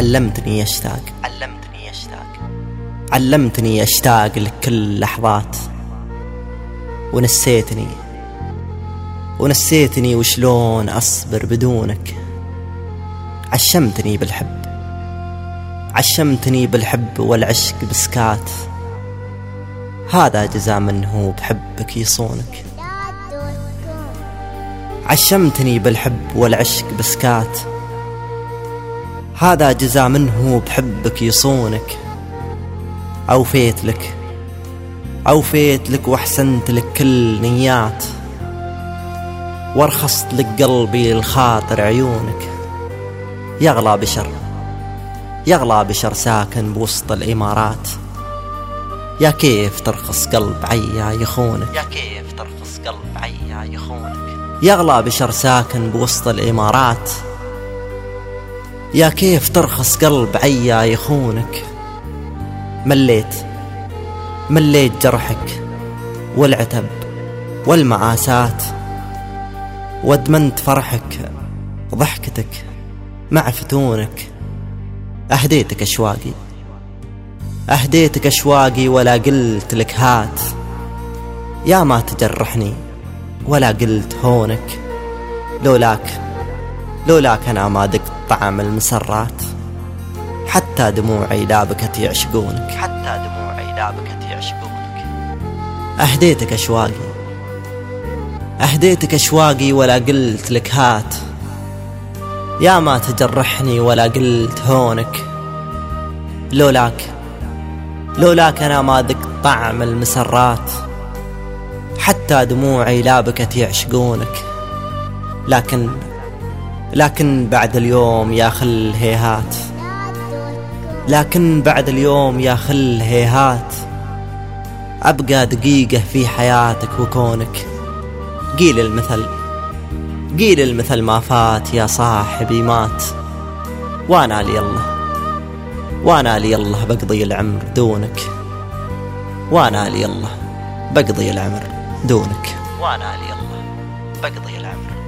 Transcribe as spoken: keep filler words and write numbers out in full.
علمتني أشتاق علمتني أشتاق علمتني أشتاق لكل لحظات، ونسيتني ونسيتني وشلون أصبر بدونك. عشمتني بالحب عشمتني بالحب والعشق بسكات، هذا جزاء من هو بحبك يصونك. عشمتني بالحب والعشق بسكات، هذا جزاء من هو بحبك يصونك. أوفيت لك أوفيت لك وأحسنت لك كل نيات، وارخصت لك قلبي للخاطر عيونك. يغلى بشر يغلى بشر ساكن بوسط الإمارات، يا كيف ترخص قلب عيا يخونك. يا كيف ترخص قلب عيا يخونك. يغلى بشر ساكن بوسط الإمارات، يا كيف ترخص قلب عيا يخونك. مليت مليت جرحك والعتب والمعاسات، وادمنت فرحك ضحكتك مع فتونك. أهديتك أشواقي أهديتك أشواقي ولا قلت لك هات، يا ما تجرحني ولا قلت هونك. لولاك لولاك أنا ما دقت طعم المسرات، حتى دموعي لا بكت يعشقونك. حتى دموعي لا بكت يعشقونك. أهديتك أشواقي أهديتك أشواقي ولا قلت لك هات، يا ما تجرحني ولا قلت هونك. لولاك لولاك أنا ما ذقت طعم المسرات، حتى دموعي لا بكت يعشقونك. لكن لكن بعد اليوم يا خل هيهات لكن بعد اليوم يا خل هيهات، أبقى دقيقة في حياتك وكونك. قيل المثل قيل المثل ما فات يا صاحبي مات، وانا لي الله وانا لي الله بقضي العمر دونك. وانا لي الله بقضي العمر دونك. وانا لي الله بقضي العمر